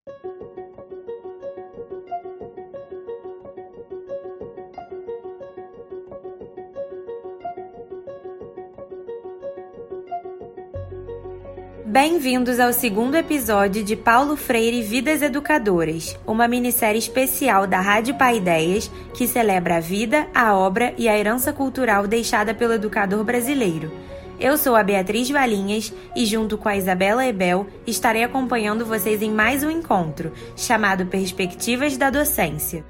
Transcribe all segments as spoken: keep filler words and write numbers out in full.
Bem-vindos ao segundo episódio de Paulo Freire Vidas Educadoras, uma minissérie especial da Rádio Paideias que celebra a vida, a obra e a herança cultural deixada pelo educador brasileiro. Eu sou a Beatriz Valinhas e, junto com a Isabela Ebel, estarei acompanhando vocês em mais um encontro, chamado Perspectivas da Docência.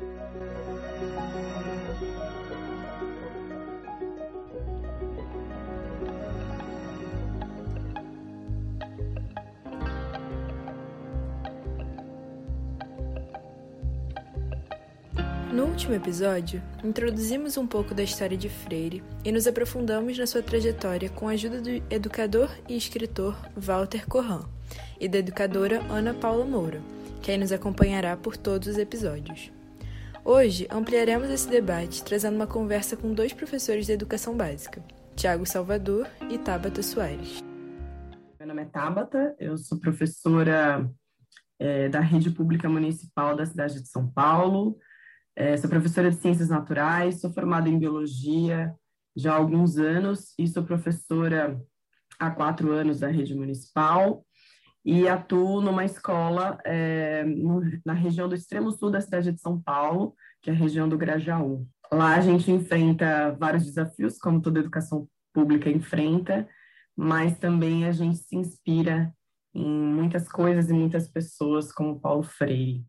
No último episódio, introduzimos um pouco da história de Freire e nos aprofundamos na sua trajetória com a ajuda do educador e escritor Walter Corran e da educadora Ana Paula Moura, que aí nos acompanhará por todos os episódios. Hoje, ampliaremos esse debate trazendo uma conversa com dois professores de educação básica, Tiago Salvador e Tabata Soares. Meu nome é Tabata, eu sou professora é, da Rede Pública Municipal da cidade de São Paulo. É, sou professora de Ciências Naturais, sou formada em Biologia já há alguns anos e sou professora há quatro anos da Rede Municipal e atuo numa escola é, no, na região do extremo sul da cidade de São Paulo, que é a região do Grajaú. Lá a gente enfrenta vários desafios, como toda educação pública enfrenta, mas também a gente se inspira em muitas coisas e muitas pessoas, como Paulo Freire.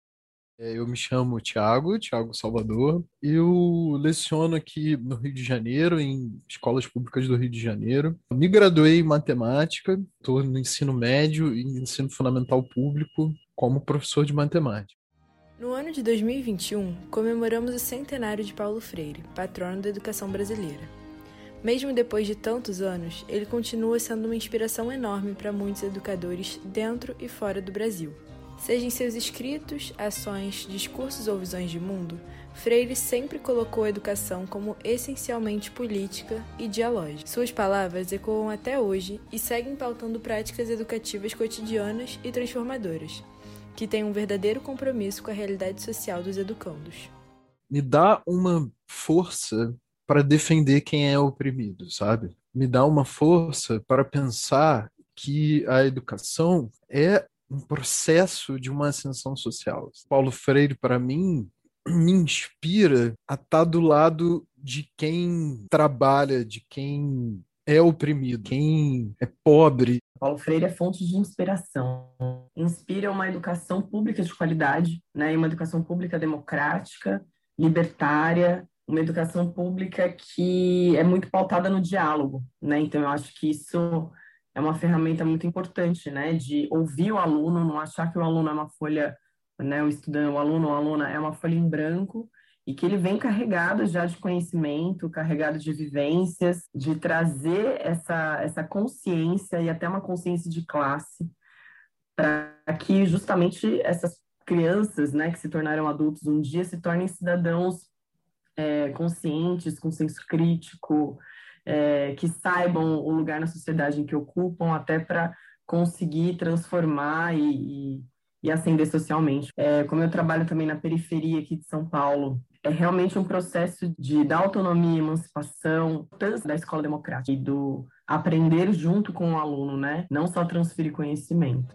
Eu me chamo Tiago, Tiago Salvador. Eu leciono aqui no Rio de Janeiro, em escolas públicas do Rio de Janeiro. Me graduei em matemática, estou no ensino médio e ensino fundamental público como professor de matemática. No ano de dois mil e vinte e um, comemoramos o centenário de Paulo Freire, patrono da educação brasileira. Mesmo depois de tantos anos, ele continua sendo uma inspiração enorme para muitos educadores dentro e fora do Brasil. Seja em seus escritos, ações, discursos ou visões de mundo, Freire sempre colocou a educação como essencialmente política e dialógica. Suas palavras ecoam até hoje e seguem pautando práticas educativas cotidianas e transformadoras, que têm um verdadeiro compromisso com a realidade social dos educandos. Me dá uma força para defender quem é oprimido, sabe? Me dá uma força para pensar que a educação é um processo de uma ascensão social. Paulo Freire, para mim, me inspira a estar do lado de quem trabalha, de quem é oprimido, quem é pobre. Paulo Freire é fonte de inspiração. Inspira uma educação pública de qualidade, né? Uma educação pública democrática, libertária, uma educação pública que é muito pautada no diálogo, né? Então, eu acho que isso é uma ferramenta muito importante, né, de ouvir o aluno, não achar que o aluno é uma folha, né, o estudante, o aluno ou a aluna é uma folha em branco e que ele vem carregado já de conhecimento, carregado de vivências, de trazer essa, essa consciência e até uma consciência de classe para que justamente essas crianças, né, que se tornaram adultos um dia se tornem cidadãos é, conscientes, com senso crítico, É, que saibam o lugar na sociedade em que ocupam, até para conseguir transformar e, e, e ascender socialmente. É, como eu trabalho também na periferia aqui de São Paulo, é realmente um processo de da autonomia e emancipação, tanto da escola democrática e do aprender junto com o aluno, né? Não só transferir conhecimento.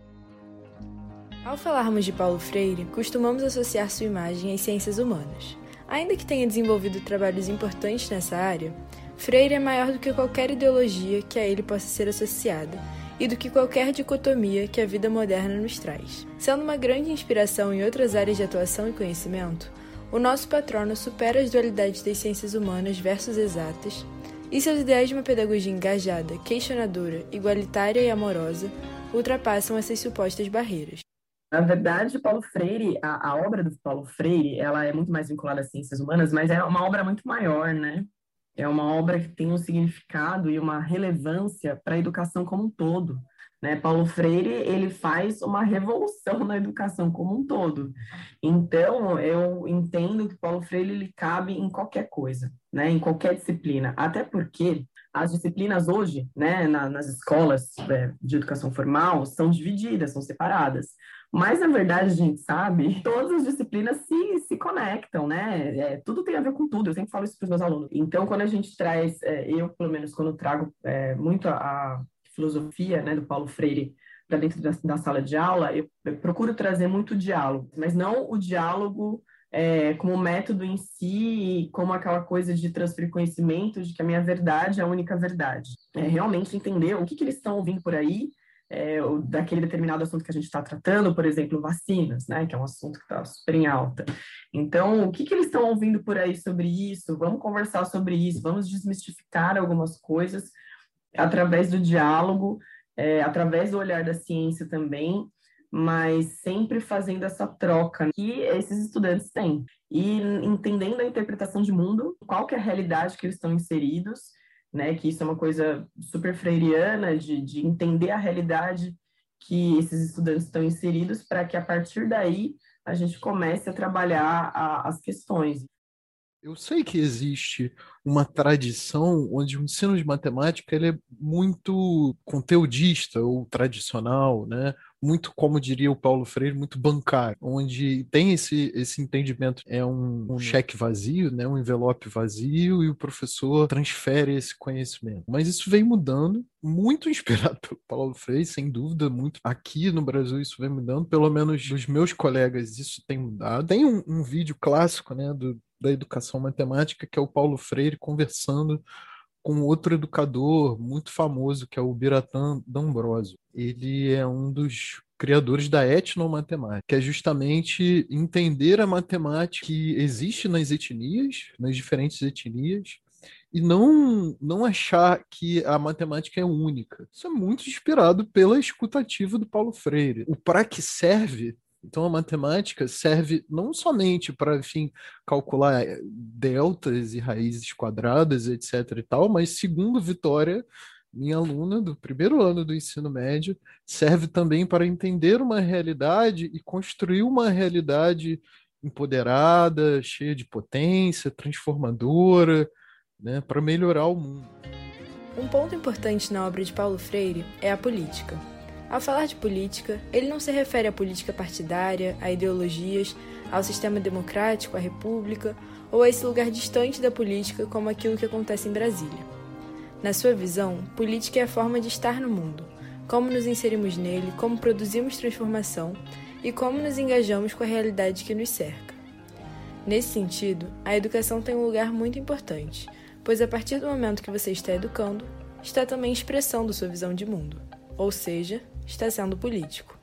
Ao falarmos de Paulo Freire, costumamos associar sua imagem às ciências humanas. Ainda que tenha desenvolvido trabalhos importantes nessa área, Freire é maior do que qualquer ideologia que a ele possa ser associada e do que qualquer dicotomia que a vida moderna nos traz. Sendo uma grande inspiração em outras áreas de atuação e conhecimento, o nosso patrono supera as dualidades das ciências humanas versus exatas e seus ideais de uma pedagogia engajada, questionadora, igualitária e amorosa ultrapassam essas supostas barreiras. Na verdade, Paulo Freire, a, a obra do Paulo Freire, ela é muito mais vinculada às ciências humanas, mas é uma obra muito maior, né? É uma obra que tem um significado e uma relevância para a educação como um todo, né? Paulo Freire, ele faz uma revolução na educação como um todo. Então, eu entendo que Paulo Freire ele cabe em qualquer coisa, né? Em qualquer disciplina. Até porque as disciplinas hoje, né, na, nas escolas é, de educação formal, são divididas, são separadas. Mas, na verdade, a gente sabe, todas as disciplinas se, se conectam, né? É, tudo tem a ver com tudo, eu sempre falo isso para os meus alunos. Então, quando a gente traz, é, eu, pelo menos, quando trago é, muito a, a filosofia, né, do Paulo Freire para dentro da, da sala de aula, eu, eu procuro trazer muito diálogo, mas não o diálogo é, como método em si, como aquela coisa de transferir conhecimento, de que a minha verdade é a única verdade. É realmente entender o que, que eles estão ouvindo por aí, é, daquele determinado assunto que a gente está tratando, por exemplo, vacinas, né, que é um assunto que está super em alta. Então, o que, que eles estão ouvindo por aí sobre isso? Vamos conversar sobre isso, vamos desmistificar algumas coisas através do diálogo, é, através do olhar da ciência também, mas sempre fazendo essa troca que esses estudantes têm. E entendendo a interpretação de mundo, qual que é a realidade que eles estão inseridos, né, que isso é uma coisa super freiriana, de, de entender a realidade que esses estudantes estão inseridos, para que a partir daí a gente comece a trabalhar a, as questões. Eu sei que existe uma tradição onde o ensino de matemática ele é muito conteudista ou tradicional, né? Muito, como diria o Paulo Freire, muito bancário, onde tem esse, esse entendimento, é um, um cheque vazio, né? Um envelope vazio e o professor transfere esse conhecimento. Mas isso vem mudando, muito inspirado pelo Paulo Freire, sem dúvida, muito. Aqui no Brasil isso vem mudando, pelo menos dos meus colegas isso tem mudado. Tem um, um vídeo clássico, né, do da educação matemática, que é o Paulo Freire conversando com outro educador muito famoso, que é o Biratan D'Ambrosio. Ele é um dos criadores da etnomatemática, que é justamente entender a matemática que existe nas etnias, nas diferentes etnias, e não, não achar que a matemática é única. Isso é muito inspirado pela escutativa do Paulo Freire. O para que serve. Então, a matemática serve não somente para, enfim, calcular deltas e raízes quadradas, etc e tal, mas, segundo Vitória, minha aluna do primeiro ano do ensino médio, serve também para entender uma realidade e construir uma realidade empoderada, cheia de potência, transformadora, né, para melhorar o mundo. Um ponto importante na obra de Paulo Freire é a política. Ao falar de política, ele não se refere à política partidária, a ideologias, ao sistema democrático, à república, ou a esse lugar distante da política como aquilo que acontece em Brasília. Na sua visão, política é a forma de estar no mundo, como nos inserimos nele, como produzimos transformação e como nos engajamos com a realidade que nos cerca. Nesse sentido, a educação tem um lugar muito importante, pois a partir do momento que você está educando, está também expressando sua visão de mundo, ou seja, está sendo político.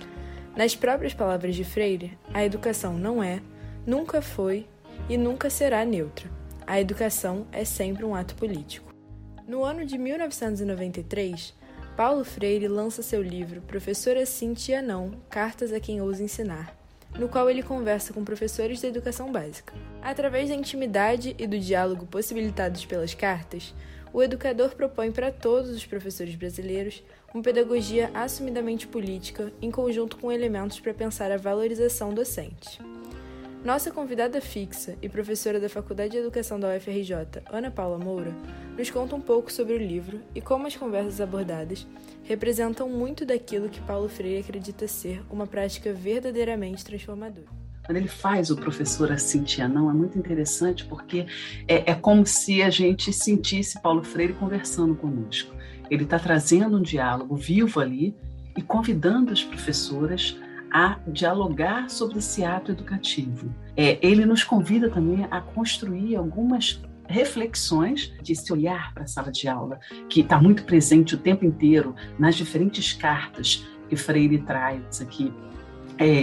Nas próprias palavras de Freire, a educação não é, nunca foi e nunca será neutra. A educação é sempre um ato político. No ano de mil novecentos e noventa e três, Paulo Freire lança seu livro Professora Sim, Tia Não, Cartas a Quem Ousa Ensinar, no qual ele conversa com professores da educação básica. Através da intimidade e do diálogo possibilitados pelas cartas, o educador propõe para todos os professores brasileiros uma pedagogia assumidamente política, em conjunto com elementos para pensar a valorização docente. Nossa convidada fixa e professora da Faculdade de Educação da U F R J, Ana Paula Moura, nos conta um pouco sobre o livro e como as conversas abordadas representam muito daquilo que Paulo Freire acredita ser uma prática verdadeiramente transformadora. Quando ele faz o professor assim, tia não, é muito interessante porque é, é como se a gente sentisse Paulo Freire conversando conosco. Ele está trazendo um diálogo vivo ali e convidando as professoras a dialogar sobre esse ato educativo. É, ele nos convida também a construir algumas reflexões de se olhar para a sala de aula, que está muito presente o tempo inteiro nas diferentes cartas que Freire traz aqui. É,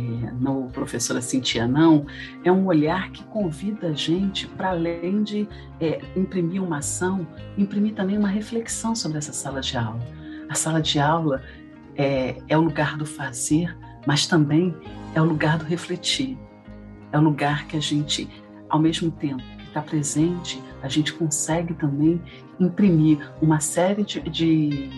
no Professora Cintia Não, é um olhar que convida a gente para além de é, imprimir uma ação, imprimir também uma reflexão sobre essa sala de aula. A sala de aula é, é o lugar do fazer, mas também é o lugar do refletir. É o lugar que a gente, ao mesmo tempo que está presente, a gente consegue também imprimir uma série de, de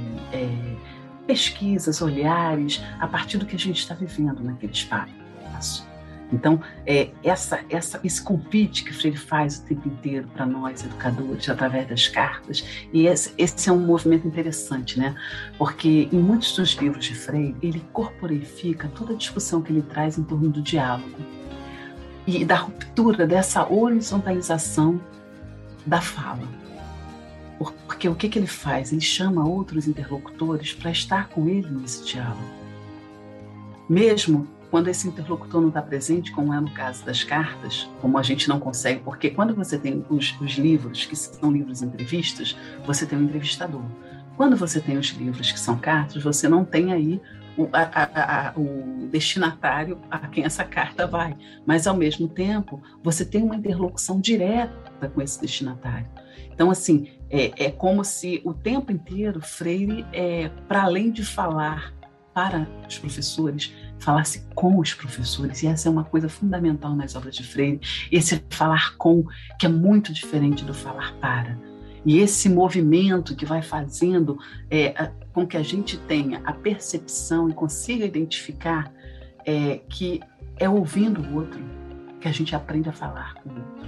é, pesquisas, olhares, a partir do que a gente está vivendo naquele espaço. Então, é, essa, essa, esse convite que Freire faz o tempo inteiro para nós, educadores, através das cartas, e esse, esse é um movimento interessante, né? Porque em muitos dos livros de Freire, ele corporifica toda a discussão que ele traz em torno do diálogo e da ruptura dessa horizontalização da fala. Porque o que, que ele faz? Ele chama outros interlocutores para estar com ele nesse diálogo. Mesmo quando esse interlocutor não está presente, como é no caso das cartas, como a gente não consegue, porque quando você tem os, os livros, que são livros entrevistas, você tem um entrevistador. Quando você tem os livros que são cartas, você não tem aí o, a, a, a, o destinatário a quem essa carta vai, mas ao mesmo tempo você tem uma interlocução direta com esse destinatário. Então, assim, é, é como se o tempo inteiro Freire, é, para além de falar para os professores, falasse com os professores, e essa é uma coisa fundamental nas obras de Freire, esse falar com, que é muito diferente do falar para. E esse movimento que vai fazendo é, a, com que a gente tenha a percepção e consiga identificar é, que é ouvindo o outro que a gente aprende a falar com o outro.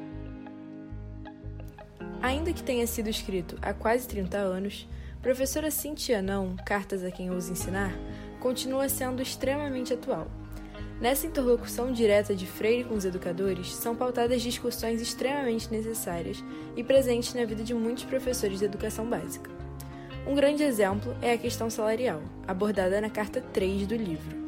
Ainda que tenha sido escrito há quase trinta anos, professora Cíntia Não, Cartas a Quem Ousa Ensinar, continua sendo extremamente atual. Nessa interlocução direta de Freire com os educadores, são pautadas discussões extremamente necessárias e presentes na vida de muitos professores de educação básica. Um grande exemplo é a questão salarial, abordada na carta três do livro.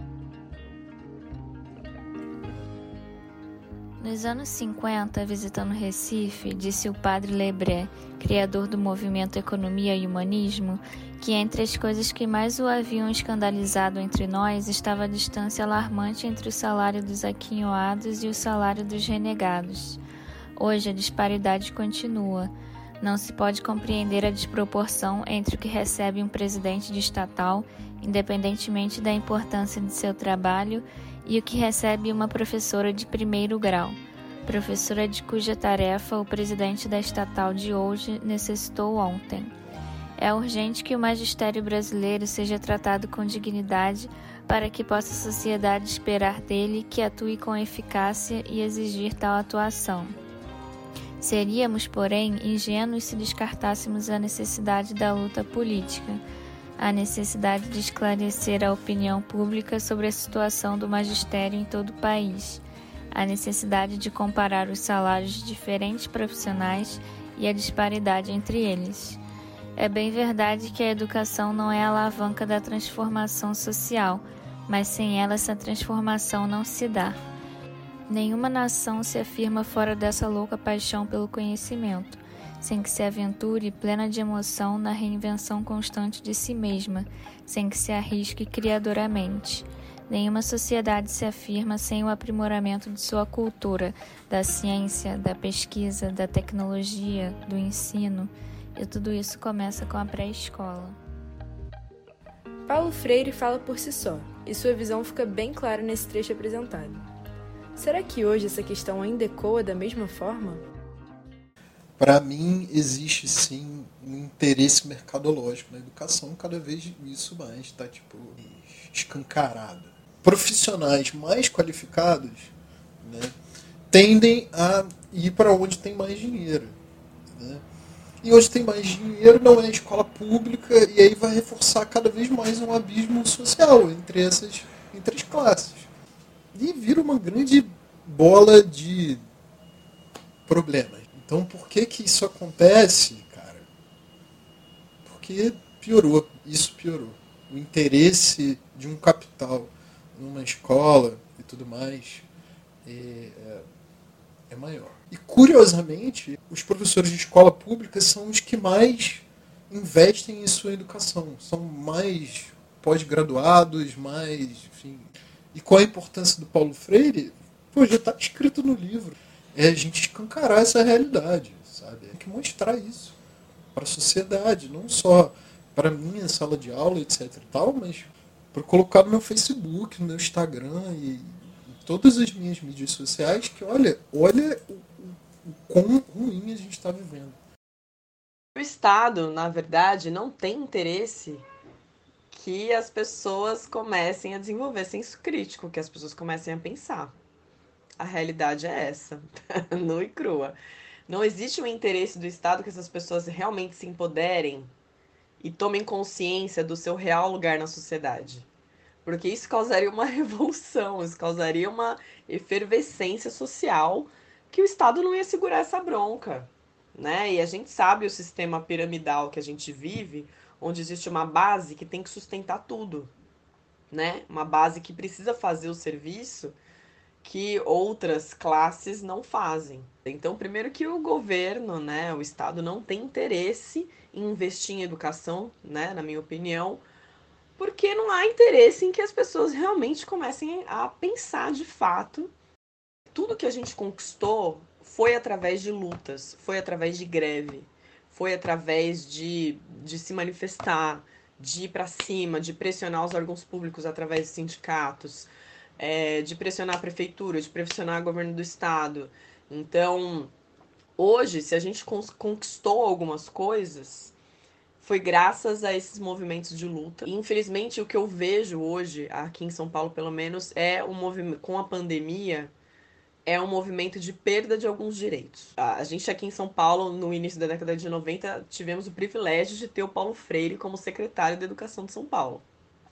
Nos anos cinquenta, visitando Recife, disse o padre Lebré, criador do movimento Economia e Humanismo, que entre as coisas que mais o haviam escandalizado entre nós estava a distância alarmante entre o salário dos aquinhoados e o salário dos renegados. Hoje a disparidade continua. Não se pode compreender a desproporção entre o que recebe um presidente de estatal, independentemente da importância de seu trabalho, e o que recebe uma professora de primeiro grau, professora de cuja tarefa o presidente da estatal de hoje necessitou ontem. É urgente que o magistério brasileiro seja tratado com dignidade para que possa a sociedade esperar dele que atue com eficácia e exigir tal atuação. Seríamos, porém, ingênuos se descartássemos a necessidade da luta política, a necessidade de esclarecer a opinião pública sobre a situação do magistério em todo o país, a necessidade de comparar os salários de diferentes profissionais e a disparidade entre eles. É bem verdade que a educação não é a alavanca da transformação social, mas sem ela essa transformação não se dá. Nenhuma nação se afirma fora dessa louca paixão pelo conhecimento, sem que se aventure plena de emoção na reinvenção constante de si mesma, sem que se arrisque criadoramente. Nenhuma sociedade se afirma sem o aprimoramento de sua cultura, da ciência, da pesquisa, da tecnologia, do ensino, e tudo isso começa com a pré-escola. Paulo Freire fala por si só, e sua visão fica bem clara nesse trecho apresentado. Será que hoje essa questão ainda ecoa da mesma forma? Para mim, existe sim um interesse mercadológico na educação, cada vez isso mais está tipo, escancarado. Profissionais mais qualificados, né, tendem a ir para onde tem mais dinheiro. Né? E onde tem mais dinheiro não é a escola pública, e aí vai reforçar cada vez mais um abismo social entre essas entre as classes. E vira uma grande bola de problemas. Então, por que que isso acontece, cara? Porque piorou, isso piorou. O interesse de um capital numa escola e tudo mais é, é maior. E, curiosamente, os professores de escola pública são os que mais investem em sua educação. São mais pós-graduados, mais, enfim. E qual a importância do Paulo Freire? Pô, já está escrito no livro. É a gente escancarar essa realidade, sabe? Tem que mostrar isso para a sociedade, não só para minha sala de aula, etc e tal, mas para colocar no meu Facebook, no meu Instagram e em todas as minhas mídias sociais, que olha, olha o, o, o quão ruim a gente está vivendo. O Estado, na verdade, não tem interesse que as pessoas comecem a desenvolver senso crítico, que as pessoas comecem a pensar. A realidade é essa, nua e crua. Não existe um interesse do Estado que essas pessoas realmente se empoderem e tomem consciência do seu real lugar na sociedade. Porque isso causaria uma revolução, isso causaria uma efervescência social que o Estado não ia segurar essa bronca, né? E a gente sabe o sistema piramidal que a gente vive, onde existe uma base que tem que sustentar tudo, né? Uma base que precisa fazer o serviço que outras classes não fazem. Então, primeiro que o governo, né, o Estado não tem interesse em investir em educação, né, na minha opinião, porque não há interesse em que as pessoas realmente comecem a pensar de fato. Tudo que a gente conquistou foi através de lutas, foi através de greve, foi através de, de se manifestar, de ir para cima, de pressionar os órgãos públicos através de sindicatos, é, de pressionar a prefeitura, de pressionar o governo do estado. Então, hoje, se a gente conquistou algumas coisas, foi graças a esses movimentos de luta. E, infelizmente, o que eu vejo hoje, aqui em São Paulo pelo menos, é um movimento, com a pandemia, é um movimento de perda de alguns direitos. A gente aqui em São Paulo, no início da década de noventa, tivemos o privilégio de ter o Paulo Freire como secretário da Educação de São Paulo.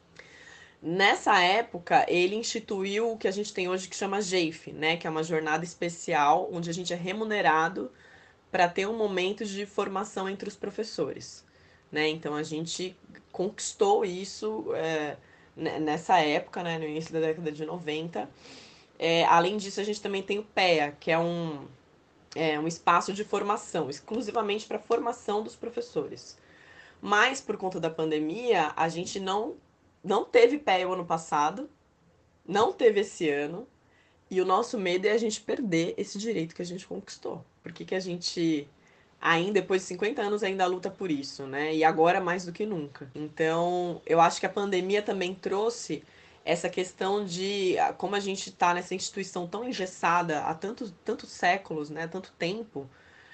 Nessa época, ele instituiu o que a gente tem hoje que chama G E F, né, que é uma jornada especial, onde a gente é remunerado para ter um momento de formação entre os professores. Né? Então, a gente conquistou isso é, nessa época, né, no início da década de noventa. É, além disso, a gente também tem o P E A, que é um, é, um espaço de formação, exclusivamente para a formação dos professores. Mas, por conta da pandemia, a gente não, não teve P E A o ano passado, não teve esse ano, e o nosso medo é a gente perder esse direito que a gente conquistou. Por que que a gente, ainda depois de cinquenta anos, ainda luta por isso, né? E agora mais do que nunca. Então, eu acho que a pandemia também trouxe essa questão de como a gente está nessa instituição tão engessada há tantos, tantos séculos, né, tanto tempo,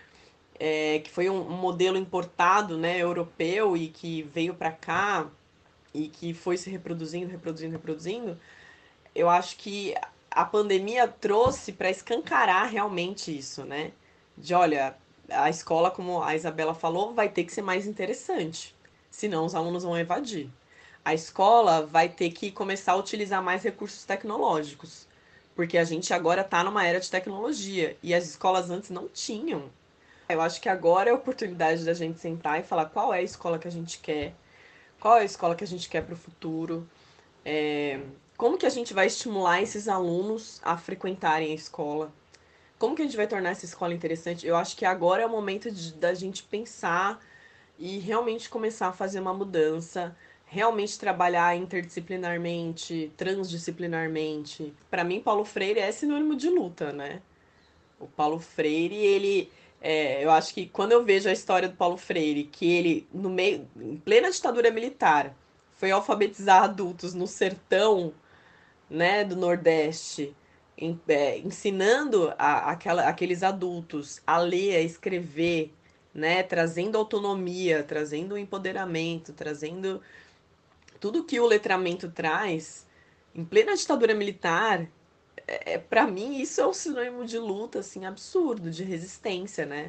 é, que foi um, um modelo importado, né, europeu e que veio para cá e que foi se reproduzindo, reproduzindo, reproduzindo. Eu acho que a pandemia trouxe para escancarar realmente isso, né, de olha, a escola, como a Isabela falou, vai ter que ser mais interessante, senão os alunos vão evadir. A escola vai ter que começar a utilizar mais recursos tecnológicos, porque a gente agora está numa era de tecnologia e as escolas antes não tinham. Eu acho que agora é a oportunidade da gente sentar e falar qual é a escola que a gente quer, qual é a escola que a gente quer para o futuro, é, como que a gente vai estimular esses alunos a frequentarem a escola, como que a gente vai tornar essa escola interessante. Eu acho que agora é o momento de, da gente pensar e realmente começar a fazer uma mudança, realmente trabalhar interdisciplinarmente, transdisciplinarmente. Para mim, Paulo Freire é sinônimo de luta, né? O Paulo Freire, ele... É, eu acho que quando eu vejo a história do Paulo Freire, que ele, no meio, em plena ditadura militar, foi alfabetizar adultos no sertão, né, do Nordeste, em, é, ensinando a, aquela, aqueles adultos a ler, a escrever, né, trazendo autonomia, trazendo empoderamento, trazendo tudo que o letramento traz, em plena ditadura militar, é, para mim isso é um sinônimo de luta, assim, absurdo, de resistência, né?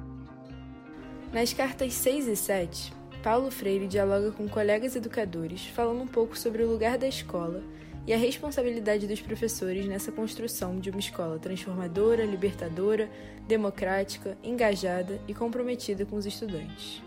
Nas cartas seis e sete, Paulo Freire dialoga com colegas educadores, falando um pouco sobre o lugar da escola e a responsabilidade dos professores nessa construção de uma escola transformadora, libertadora, democrática, engajada e comprometida com os estudantes.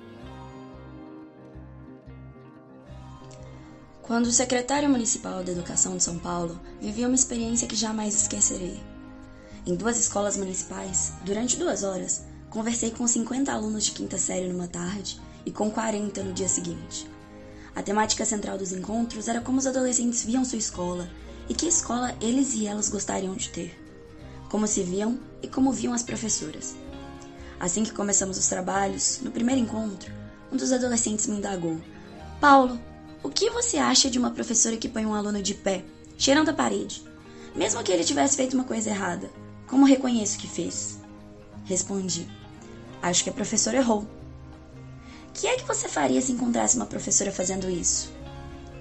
Quando secretário municipal da Educação de São Paulo, vivi uma experiência que jamais esquecerei. Em duas escolas municipais, durante duas horas, conversei com cinquenta alunos de quinta série numa tarde e com quarenta no dia seguinte. A temática central dos encontros era como os adolescentes viam sua escola e que escola eles e elas gostariam de ter. Como se viam e como viam as professoras. Assim que começamos os trabalhos, no primeiro encontro, um dos adolescentes me indagou: Paulo, o que você acha de uma professora que põe um aluno de pé, cheirando a parede? Mesmo que ele tivesse feito uma coisa errada, como reconheço que fez? Respondi: acho que a professora errou. O que é que você faria se encontrasse uma professora fazendo isso?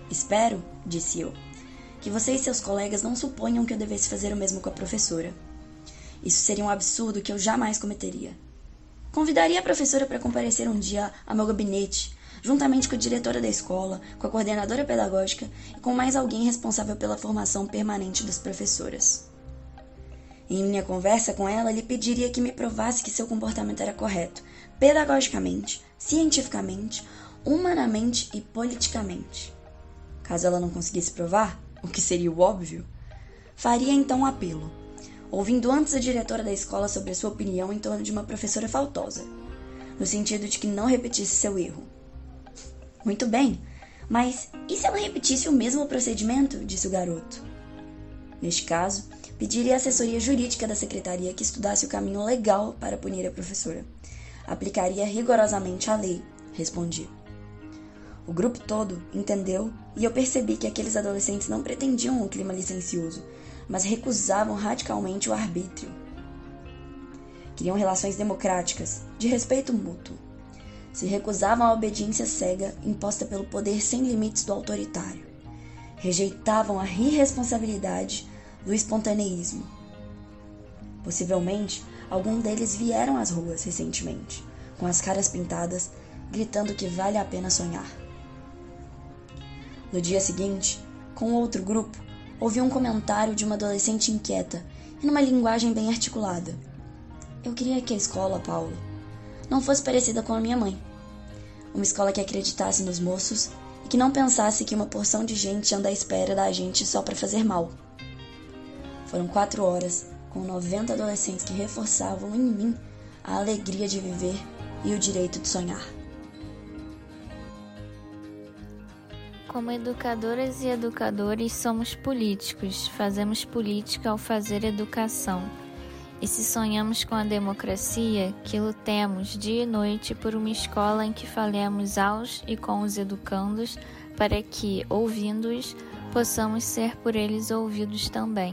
Espero, disse eu, que você e seus colegas não suponham que eu devesse fazer o mesmo com a professora. Isso seria um absurdo que eu jamais cometeria. Convidaria a professora para comparecer um dia ao meu gabinete, juntamente com a diretora da escola, com a coordenadora pedagógica e com mais alguém responsável pela formação permanente das professoras. Em minha conversa com ela, lhe pediria que me provasse que seu comportamento era correto, pedagogicamente, cientificamente, humanamente e politicamente. Caso ela não conseguisse provar, o que seria o óbvio, faria então um apelo, ouvindo antes a diretora da escola sobre a sua opinião em torno de uma professora faltosa, no sentido de que não repetisse seu erro. Muito bem, mas e se ela repetisse o mesmo procedimento? Disse o garoto. Neste caso, pediria à assessoria jurídica da secretaria que estudasse o caminho legal para punir a professora. Aplicaria rigorosamente a lei, respondi. O grupo todo entendeu e eu percebi que aqueles adolescentes não pretendiam um clima licencioso, mas recusavam radicalmente o arbítrio. Queriam relações democráticas, de respeito mútuo. Se recusavam a obediência cega imposta pelo poder sem limites do autoritário. Rejeitavam a irresponsabilidade do espontaneísmo. Possivelmente, alguns deles vieram às ruas recentemente, com as caras pintadas, gritando que vale a pena sonhar. No dia seguinte, com outro grupo, ouvi um comentário de uma adolescente inquieta e numa linguagem bem articulada. Eu queria que a escola, Paulo, não fosse parecida com a minha mãe. Uma escola que acreditasse nos moços e que não pensasse que uma porção de gente anda à espera da gente só para fazer mal. Foram quatro horas com noventa adolescentes que reforçavam em mim a alegria de viver e o direito de sonhar. Como educadoras e educadores, somos políticos, fazemos política ao fazer educação. E se sonhamos com a democracia, que lutemos dia e noite por uma escola em que falemos aos e com os educandos, para que, ouvindo-os, possamos ser por eles ouvidos também.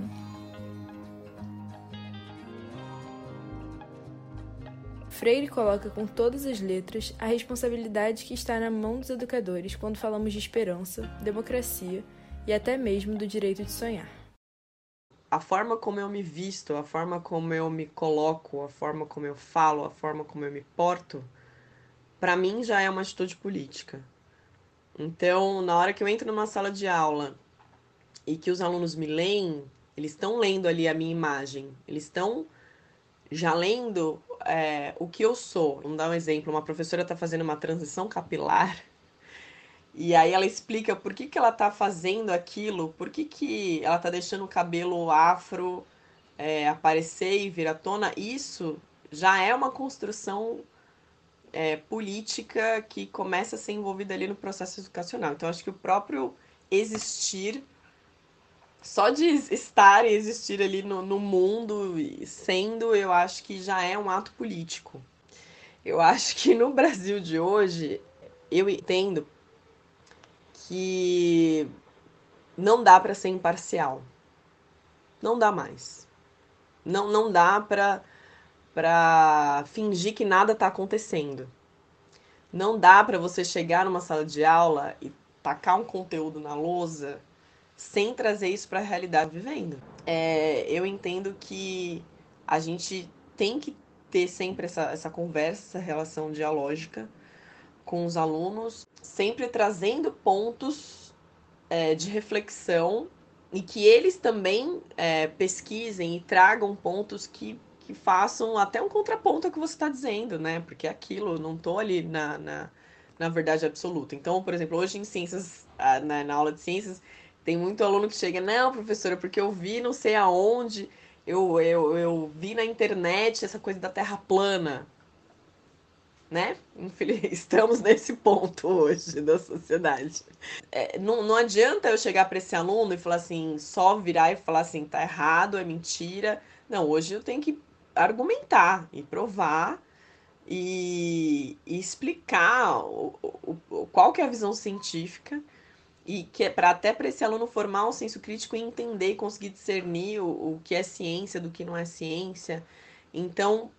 Freire coloca com todas as letras a responsabilidade que está na mão dos educadores quando falamos de esperança, democracia e até mesmo do direito de sonhar. A forma como eu me visto, a forma como eu me coloco, a forma como eu falo, a forma como eu me porto, para mim já é uma atitude política. Então, na hora que eu entro numa sala de aula e que os alunos me leem, eles estão lendo ali a minha imagem, eles estão já lendo é, o que eu sou. Vamos dar um exemplo, uma professora está fazendo uma transição capilar e aí ela explica por que, que ela está fazendo aquilo, por que, que ela está deixando o cabelo afro é, aparecer e vir à tona. Isso já é uma construção é, política que começa a ser envolvida ali no processo educacional. Então, acho que o próprio existir, só de estar e existir ali no, no mundo, sendo, eu acho que já é um ato político. Eu acho que no Brasil de hoje, eu entendo que não dá para ser imparcial. Não dá mais. Não, não dá para para fingir que nada está acontecendo. Não dá para você chegar numa sala de aula e tacar um conteúdo na lousa sem trazer isso para a realidade vivendo. É, eu entendo que a gente tem que ter sempre essa, essa conversa, essa relação dialógica com os alunos, sempre trazendo pontos é, de reflexão e que eles também é, pesquisem e tragam pontos que, que façam até um contraponto ao que você está dizendo, né? Porque aquilo, eu não estou ali na, na, na verdade absoluta. Então, por exemplo, hoje em ciências, na, na aula de ciências, tem muito aluno que chega, não, professora, porque eu vi não sei aonde, eu, eu, eu vi na internet essa coisa da Terra plana, né? Estamos nesse ponto hoje da sociedade. É, não, não adianta eu chegar para esse aluno e falar assim, só virar e falar assim, tá errado, é mentira. Não, hoje eu tenho que argumentar e provar e, e explicar o, o, o, qual que é a visão científica. E que é para até para esse aluno formar um senso crítico e entender e conseguir discernir o, o que é ciência do que não é ciência. Então,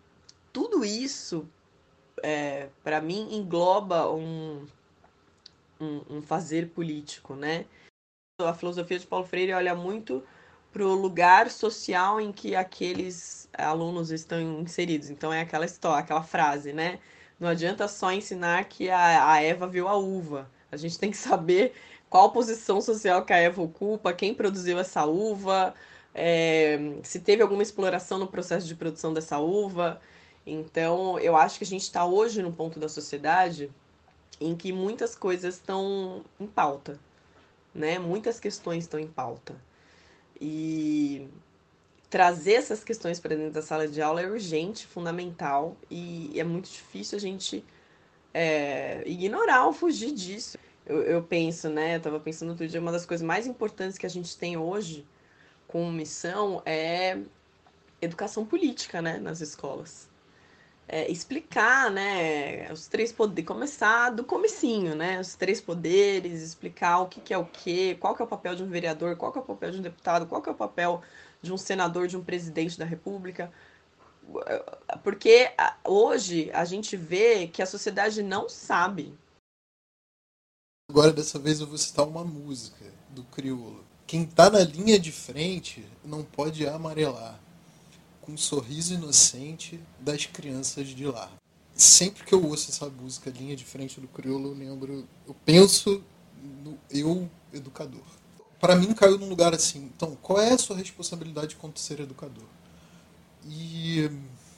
tudo isso, é, para mim, engloba um, um, um fazer político, né? A filosofia de Paulo Freire olha muito para o lugar social em que aqueles alunos estão inseridos. Então é aquela história, aquela frase, né? Não adianta só ensinar que a, a Eva viu a uva. A gente tem que saber qual posição social que a Eva ocupa, quem produziu essa uva, é, se teve alguma exploração no processo de produção dessa uva. Então, eu acho que a gente está hoje num ponto da sociedade em que muitas coisas estão em pauta, né? Muitas questões estão em pauta. E trazer essas questões para dentro da sala de aula é urgente, fundamental, e é muito difícil a gente é, ignorar ou fugir disso. Eu, eu penso, né? Eu estava pensando outro dia, uma das coisas mais importantes que a gente tem hoje como missão é educação política, né, nas escolas. É, explicar, né, os três poderes, começar do comecinho, né, os três poderes, explicar o que, que é o quê, qual que é o papel de um vereador, qual que é o papel de um deputado, qual que é o papel de um senador, de um presidente da república, porque hoje a gente vê que a sociedade não sabe. Agora, dessa vez, eu vou citar uma música do Criolo. Quem tá na linha de frente não pode amarelar, com um sorriso inocente das crianças de lá. Sempre que eu ouço essa música, Linha de Frente do Criolo, eu lembro, eu penso no eu, educador. Para mim, caiu num lugar assim, então, qual é a sua responsabilidade quanto ser educador? E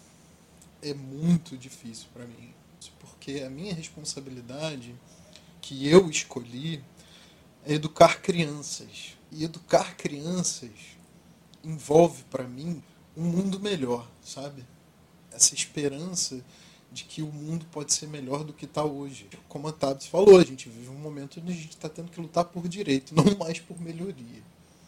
é muito difícil para mim, porque a minha responsabilidade, que eu escolhi, é educar crianças. E educar crianças envolve, para mim, um mundo melhor, sabe? Essa esperança de que o mundo pode ser melhor do que está hoje. Como a Tabs falou, a gente vive um momento onde a gente está tendo que lutar por direito, não mais por melhoria.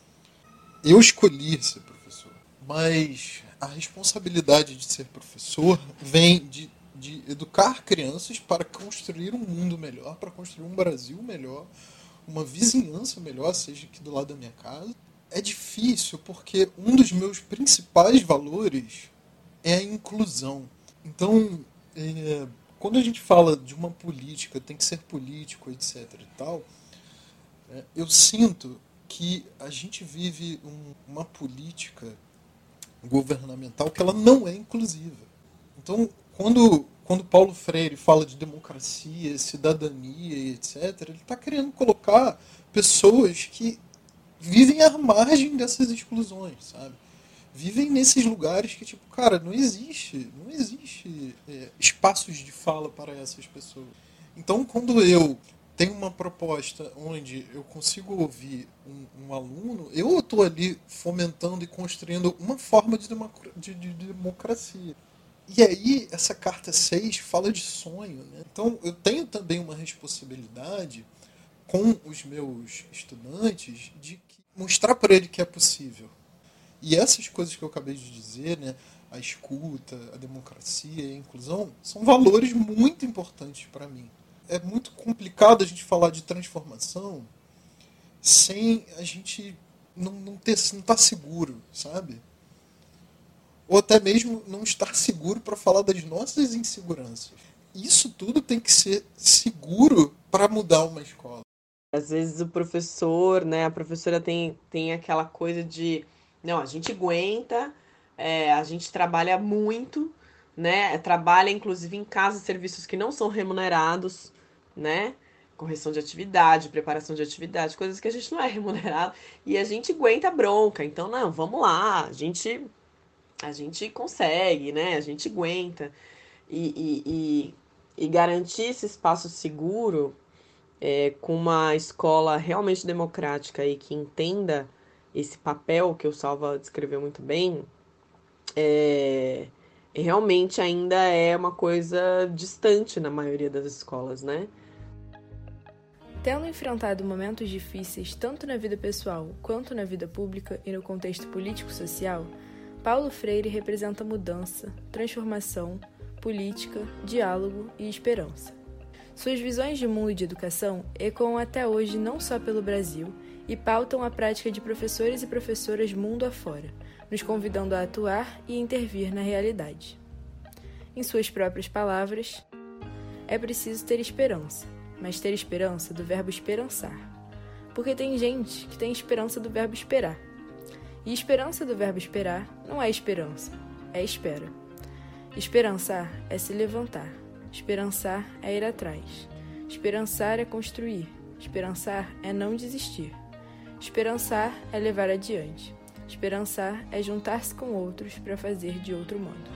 Eu escolhi ser professor, mas a responsabilidade de ser professor vem de, de educar crianças para construir um mundo melhor, para construir um Brasil melhor, uma vizinhança melhor, seja aqui do lado da minha casa. É difícil porque um dos meus principais valores é a inclusão. Então, é, quando a gente fala de uma política, tem que ser político, etc e tal, é, eu sinto que a gente vive um, uma política governamental que ela não é inclusiva. Então, quando, quando Paulo Freire fala de democracia, cidadania e etcétera, ele está querendo colocar pessoas que vivem à margem dessas exclusões, sabe? Vivem nesses lugares que, tipo, cara, não existe, não existe é, espaços de fala para essas pessoas. Então, quando eu tenho uma proposta onde eu consigo ouvir um, um aluno, eu estou ali fomentando e construindo uma forma de, democra- de, de, de democracia. E aí, essa carta seis fala de sonho, né? Então, eu tenho também uma responsabilidade com os meus estudantes de mostrar para ele que é possível. E essas coisas que eu acabei de dizer, né, a escuta, a democracia e a inclusão, são valores muito importantes para mim. É muito complicado a gente falar de transformação sem a gente não, não ter, não estar seguro, sabe? Ou até mesmo não estar seguro para falar das nossas inseguranças. Isso tudo tem que ser seguro para mudar uma escola. Às vezes o professor, né, a professora tem, tem aquela coisa de, não, a gente aguenta, é, a gente trabalha muito, né, trabalha inclusive em casa serviços que não são remunerados, né, correção de atividade, preparação de atividade, coisas que a gente não é remunerado, e a gente aguenta a bronca, então, não, vamos lá, a gente, a gente consegue, né, a gente aguenta, e, e, e, e garantir esse espaço seguro, É, com uma escola realmente democrática e que entenda esse papel que o Salva descreveu muito bem, é, realmente ainda é uma coisa distante na maioria das escolas, né? Tendo enfrentado momentos difíceis tanto na vida pessoal quanto na vida pública e no contexto político-social, Paulo Freire representa mudança, transformação, política, diálogo e esperança. Suas visões de mundo e de educação ecoam até hoje não só pelo Brasil e pautam a prática de professores e professoras mundo afora, nos convidando a atuar e intervir na realidade. Em suas próprias palavras, é preciso ter esperança, mas ter esperança do verbo esperançar. Porque tem gente que tem esperança do verbo esperar. E esperança do verbo esperar não é esperança, é espera. Esperançar é se levantar. Esperançar é ir atrás. Esperançar é construir. Esperançar é não desistir. Esperançar é levar adiante. Esperançar é juntar-se com outros para fazer de outro modo.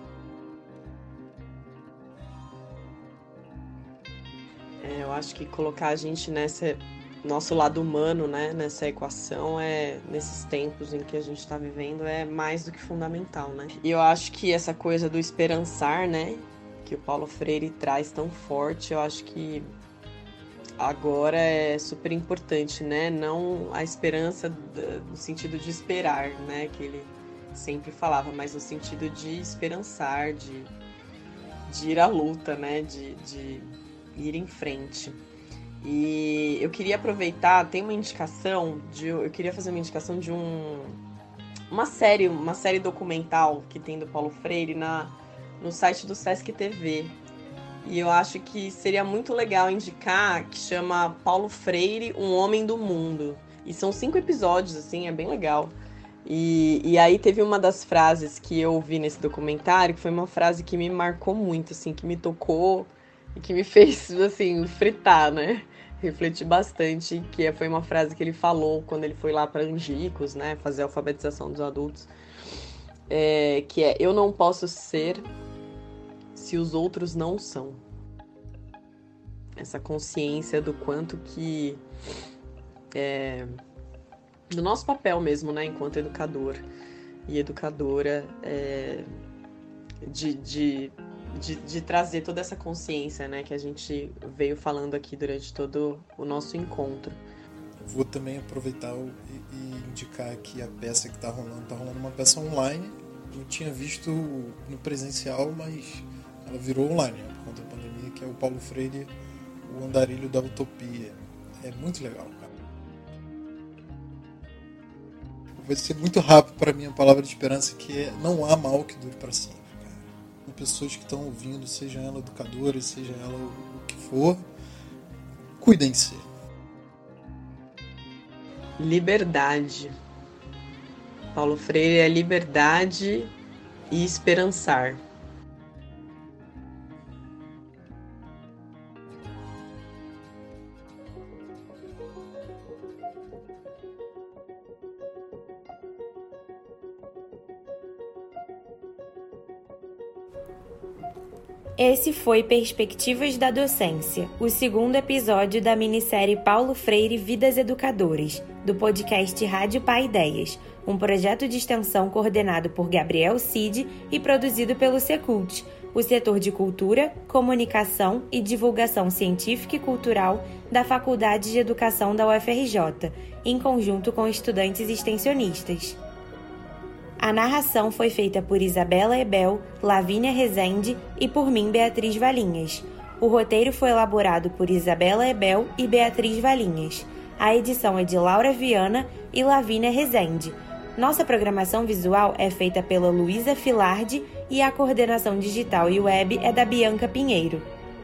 É, eu acho que colocar a gente nessa nosso lado humano, né, nessa equação, é nesses tempos em que a gente está vivendo, é mais do que fundamental, né? E eu acho que essa coisa do esperançar, né, que o Paulo Freire traz tão forte, eu acho que agora é super importante, né? Não a esperança no sentido de esperar, né, que ele sempre falava, mas no sentido de esperançar, de, de ir à luta, né, de, de ir em frente. E eu queria aproveitar, tem uma indicação, de, eu queria fazer uma indicação de um, uma série, uma série documental que tem do Paulo Freire na, no site do Sesc T V. E eu acho que seria muito legal indicar, que chama Paulo Freire, um homem do mundo. E são cinco episódios, assim, é bem legal. E, e aí teve uma das frases que eu ouvi nesse documentário, que foi uma frase que me marcou muito, assim, que me tocou e que me fez, assim, fritar, né? Refletir bastante, que foi uma frase que ele falou quando ele foi lá para Angicos, né, fazer a alfabetização dos adultos, é, que é: eu não posso ser se os outros não são. Essa consciência do quanto que é, do nosso papel mesmo, né, enquanto educador e educadora, é, de, de De, de trazer toda essa consciência, né, que a gente veio falando aqui durante todo o nosso encontro. Vou também aproveitar e, e indicar que a peça que está rolando, está rolando uma peça online. Eu tinha visto no presencial, mas ela virou online, né, por conta da pandemia, que é o Paulo Freire, o Andarilho da Utopia. É muito legal, cara. Vai ser muito rápido para mim a palavra de esperança, que é: não há mal que dure para sempre. Pessoas que estão ouvindo, seja ela educadora, seja ela o que for, cuidem-se. Liberdade. Paulo Freire é liberdade e esperançar. Esse foi Perspectivas da Docência, o segundo episódio da minissérie Paulo Freire Vidas Educadoras, do podcast Rádio Paideias, um projeto de extensão coordenado por Gabriel Cid e produzido pelo Secult, o setor de Cultura, Comunicação e Divulgação Científica e Cultural da Faculdade de Educação da U F R J, em conjunto com estudantes extensionistas. A narração foi feita por Isabela Ebel, Lavínia Rezende e por mim, Beatriz Valinhas. O roteiro foi elaborado por Isabela Ebel e Beatriz Valinhas. A edição é de Laura Viana e Lavínia Rezende. Nossa programação visual é feita pela Luísa Filardi e a coordenação digital e web é da Bianca Pinheiro.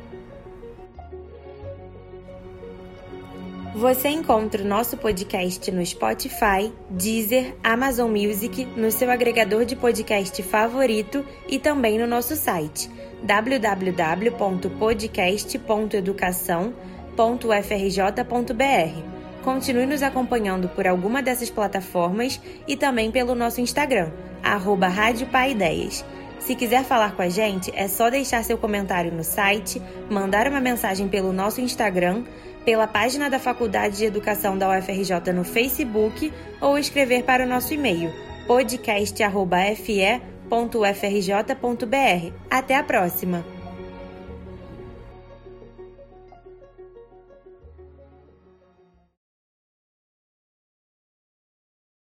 Você encontra o nosso podcast no Spotify, Deezer, Amazon Music, no seu agregador de podcast favorito e também no nosso site w w w ponto podcast ponto educação ponto u f r j ponto b r. Continue nos acompanhando por alguma dessas plataformas e também pelo nosso Instagram, arroba Rádio Paideias. Se quiser falar com a gente, é só deixar seu comentário no site, mandar uma mensagem pelo nosso Instagram, pela página da Faculdade de Educação da U F R J no Facebook ou escrever para o nosso e-mail podcast arroba f e ponto u f r j ponto b r. Até a próxima!